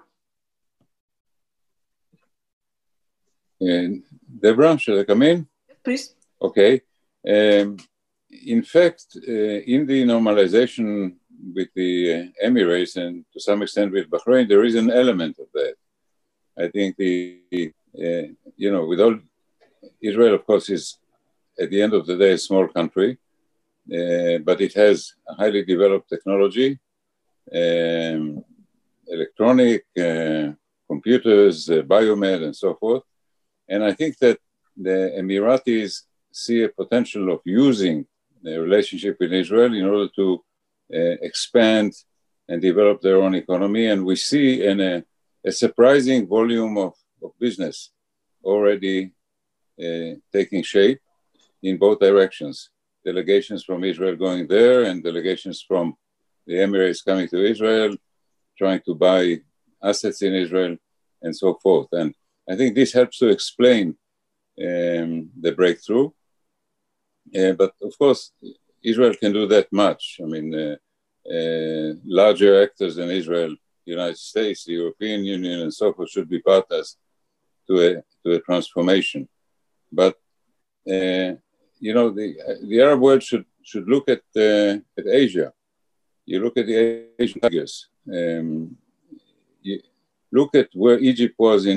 And Deborah, should I come in? Please. Okay. Um, in fact, uh, in the normalization with the uh, Emirates and to some extent with Bahrain, there is an element of that. I think the, uh, you know, with all, Israel, of course, is at the end of the day a small country, uh, but it has a highly developed technology, um, electronic, uh, computers, uh, biomed, and so forth. And I think that the Emiratis see a potential of using the relationship with Israel in order to uh, expand and develop their own economy. And we see in a, a surprising volume of, of business already uh, taking shape in both directions. Delegations from Israel going there and delegations from the Emirates coming to Israel, trying to buy assets in Israel and so forth. And I think this helps to explain um, the breakthrough. Uh, but of course, Israel can do that much. I mean, uh, uh, larger actors than Israel, the United States, the European Union, and so forth should be partners to a, to a transformation. But, uh, you know, the, the Arab world should, should look at, uh, at Asia. You look at the Asian tigers. Um, you look at where Egypt was in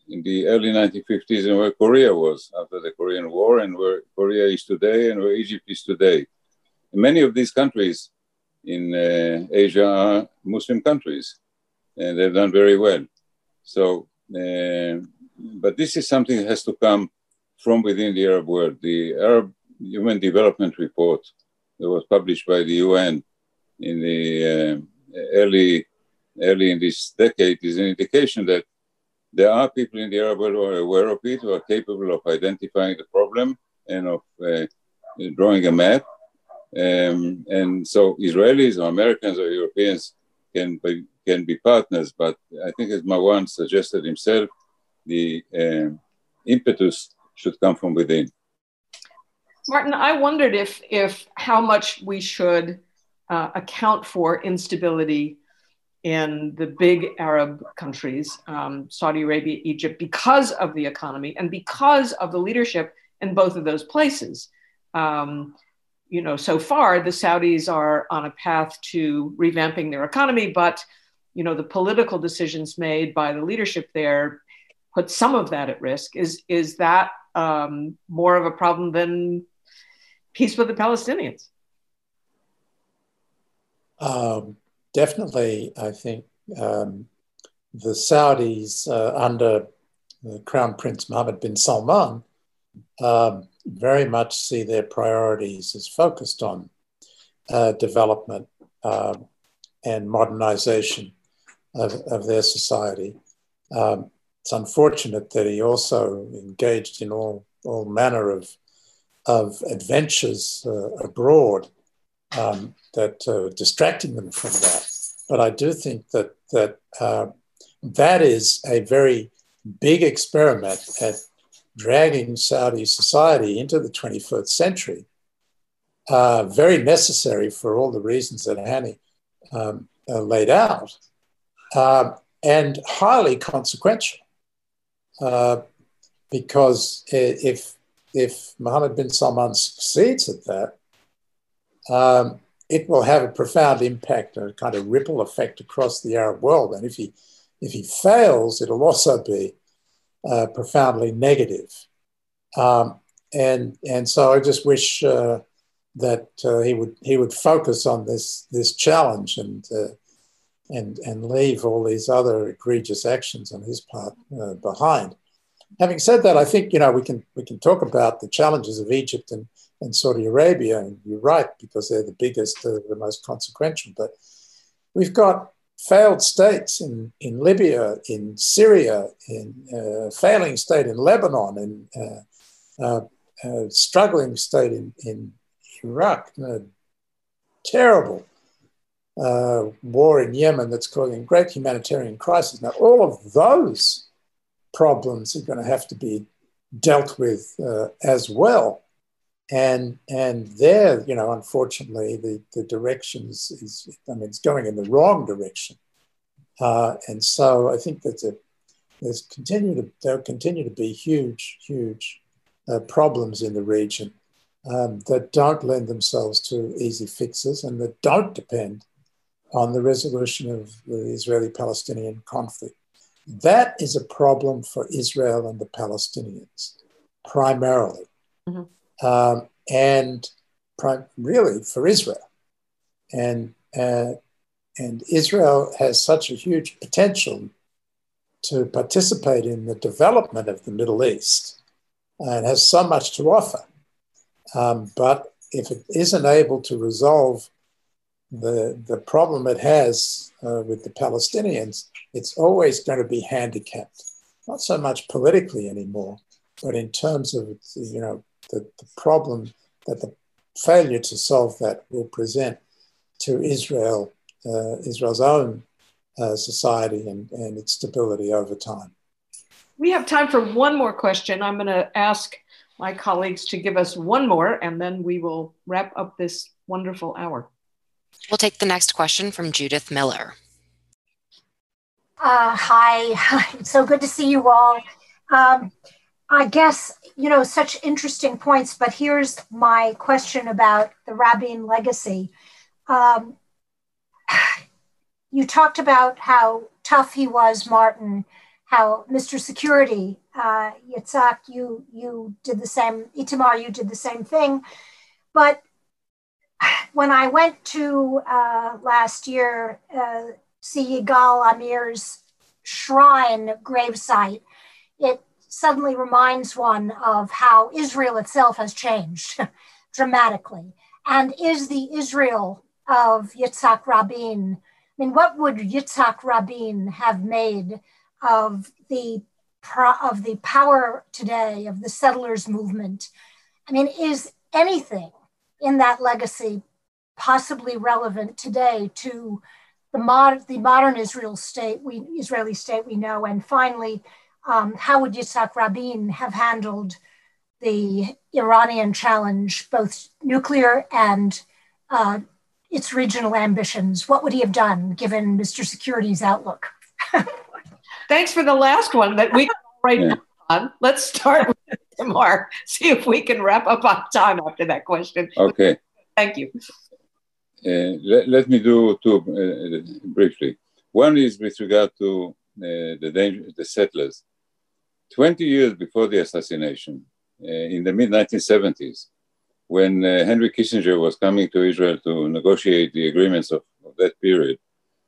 in the early nineteen fifties and where Korea was after the Korean War and where Korea is today and where Egypt is today. And many of these countries in uh, Asia are Muslim countries, and they've done very well. So, uh, but this is something that has to come from within the Arab world. The Arab Human Development Report that was published by the U N in the uh, early, early in this decade is an indication that there are people in the Arab world who are aware of it, who are capable of identifying the problem and of uh, drawing a map. Um, and so Israelis or Americans or Europeans can be, can be partners, but I think as Marwan suggested himself, the uh, impetus should come from within. Martin, I wondered if, if how much we should uh, account for instability in the big Arab countries, um, Saudi Arabia, Egypt, because of the economy and because of the leadership in both of those places. Um, you know, so far the Saudis are on a path to revamping their economy, but you know, the political decisions made by the leadership there put some of that at risk. Is is that um, more of a problem than peace with the Palestinians? Um, definitely, I think um, the Saudis uh, under the Crown Prince Mohammed bin Salman um, very much see their priorities as focused on uh, development uh, and modernization of, of their society. Um, it's unfortunate that he also engaged in all, all manner of, of adventures uh, abroad um, that uh, distracting them from that. But I do think that, that, uh, that is a very big experiment at dragging Saudi society into the twenty-first century, uh, very necessary for all the reasons that Hani um, uh, laid out, uh, and highly consequential. Uh, because if, if Mohammed bin Salman succeeds at that, um, it will have a profound impact, a kind of ripple effect across the Arab world. And if he, if he fails, it'll also be uh, profoundly negative. Um, and, and so I just wish uh, that uh, he would he would focus on this this challenge and uh, and and leave all these other egregious actions on his part uh, behind. Having said that, I think you know we can we can talk about the challenges of Egypt and, and Saudi Arabia, and you're right because they're the biggest, uh, the most consequential. But we've got failed states in in Libya, in Syria, in uh, failing state in Lebanon, and uh, uh, uh, struggling state in in Iraq, a terrible uh, war in Yemen that's causing great humanitarian crisis. Now, all of those problems are going to have to be dealt with uh, as well. And and there, you know, unfortunately, the, the direction is, is, I mean, it's going in the wrong direction. Uh, and so I think that the, there's continue to, there'll continue to be huge, huge uh, problems in the region um, that don't lend themselves to easy fixes and that don't depend on the resolution of the Israeli-Palestinian conflict. That is a problem for Israel and the Palestinians, primarily. Mm-hmm. Um, and pri- really for Israel. And, uh, and Israel has such a huge potential to participate in the development of the Middle East and has so much to offer. Um, but if it isn't able to resolve the, the problem it has uh, with the Palestinians, it's always going to be handicapped, not so much politically anymore, but in terms of, you know, the, the problem that the failure to solve that will present to Israel, uh, Israel's own uh, society and, and its stability over time. We have time for one more question. I'm going to ask my colleagues to give us one more, and then we will wrap up this wonderful hour. We'll take the next question from Judith Miller. Uh, hi, it's so good to see you all. Um, I guess, you know, such interesting points, but here's my question about the Rabin legacy. Um, you talked about how tough he was, Martin, how Mister Security, uh, Yitzhak, you, you did the same, Itamar, you did the same thing. But when I went to uh, last year, uh, see Yigal Amir's shrine gravesite, it suddenly reminds one of how Israel itself has changed dramatically. And is the Israel of Yitzhak Rabin, I mean, what would Yitzhak Rabin have made of the, of the power today of the settlers movement? I mean, is anything in that legacy possibly relevant today to the, mod, the modern Israel state, we, Israeli state we know? And finally, um, how would Yitzhak Rabin have handled the Iranian challenge, both nuclear and uh, its regional ambitions? What would he have done given Mister Security's outlook? Thanks for the last one that we can write yeah. on. Let's start with Tamar, see if we can wrap up on time after that question. Okay. Thank you. Uh, let, let me do two uh, briefly. One is with regard to uh, the, danger, the settlers. twenty years before the assassination, uh, in the mid nineteen seventies, when uh, Henry Kissinger was coming to Israel to negotiate the agreements of, of that period,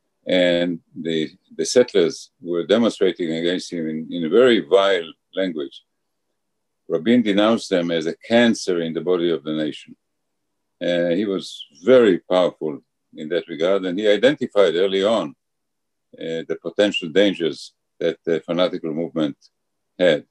and the, the settlers were demonstrating against him in, in a very vile language, Rabin denounced them as a cancer in the body of the nation. Uh, he was very powerful in that regard, and he identified early on uh, the potential dangers that the fanatical movement had.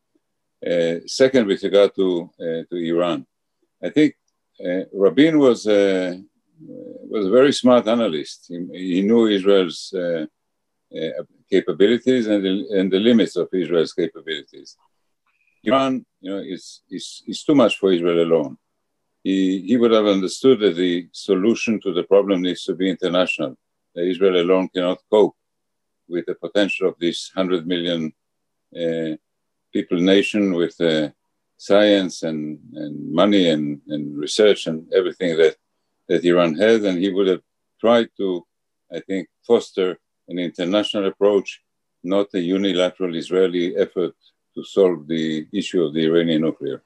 Uh, second, with regard to, uh, to Iran, I think uh, Rabin was, uh, was a very smart analyst. He, he knew Israel's uh, uh, capabilities and the, and the limits of Israel's capabilities. Iran, you know, is, is, is too much for Israel alone. He, he would have understood that the solution to the problem needs to be international. That Israel alone cannot cope with the potential of this one hundred million uh, people nation with uh, science and, and money and, and research and everything that, that Iran has. And he would have tried to, I think, foster an international approach, not a unilateral Israeli effort to solve the issue of the Iranian nuclear.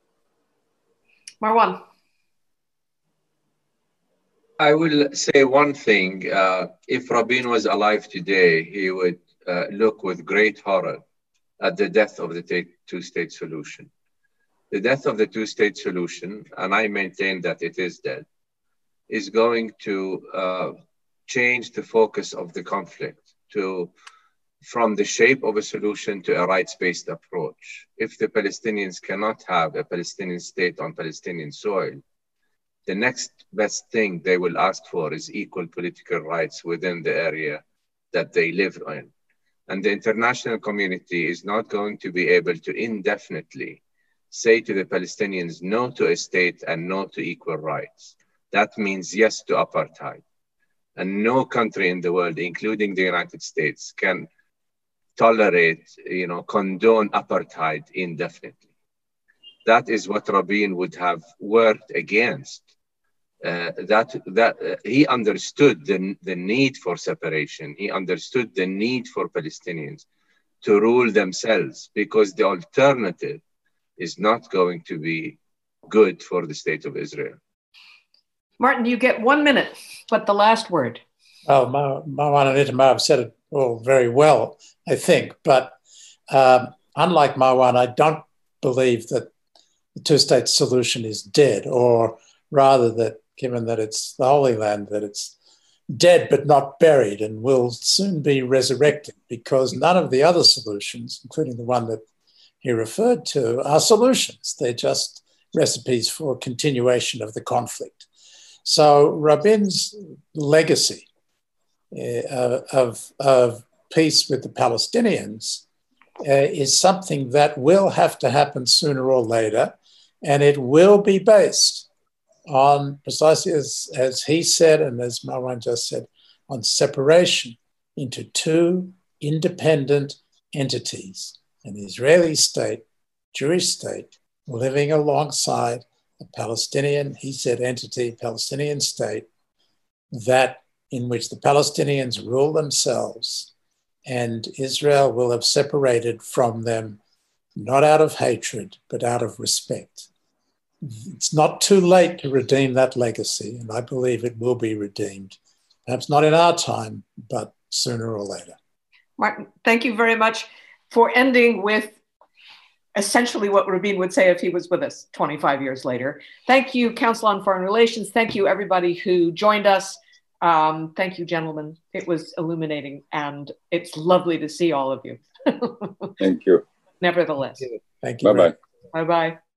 Marwan. I will say one thing. Uh, if Rabin was alive today, he would uh, look with great horror at the death of the two-state solution. The death of the two-state solution, and I maintain that it is dead, is going to uh, change the focus of the conflict to from the shape of a solution to a rights-based approach. If the Palestinians cannot have a Palestinian state on Palestinian soil, the next best thing they will ask for is equal political rights within the area that they live in. And the international community is not going to be able to indefinitely say to the Palestinians no to a state and no to equal rights. That means yes to apartheid. And no country in the world, including the United States, can tolerate, you know, condone apartheid indefinitely. That is what Rabin would have worked against. Uh, that that uh, he understood the, the need for separation. He understood the need for Palestinians to rule themselves, because the alternative is not going to be good for the state of Israel. Martin, you get one minute, but the last word. Well, Marwan and Itamar have said it all very well, I think. But um, unlike Marwan, I don't believe that the two-state solution is dead, or rather that, given that it's the Holy Land, that it's dead but not buried and will soon be resurrected, because none of the other solutions, including the one that he referred to, are solutions. They're just recipes for continuation of the conflict. So Rabin's legacy uh, of, of peace with the Palestinians uh, is something that will have to happen sooner or later, and it will be based on, precisely as, as he said and as Marwan just said, on separation into two independent entities, an Israeli state, Jewish state, living alongside a Palestinian, he said, entity, Palestinian state, that in which the Palestinians rule themselves and Israel will have separated from them, not out of hatred, but out of respect. It's not too late to redeem that legacy, and I believe it will be redeemed. Perhaps not in our time, but sooner or later. Martin, thank you very much for ending with essentially what Rabin would say if he was with us twenty-five years later. Thank you, Council on Foreign Relations. Thank you, everybody who joined us. Um, thank you, gentlemen. It was illuminating, and it's lovely to see all of you. Thank you. Nevertheless. Thank you. Bye-bye. Bye-bye.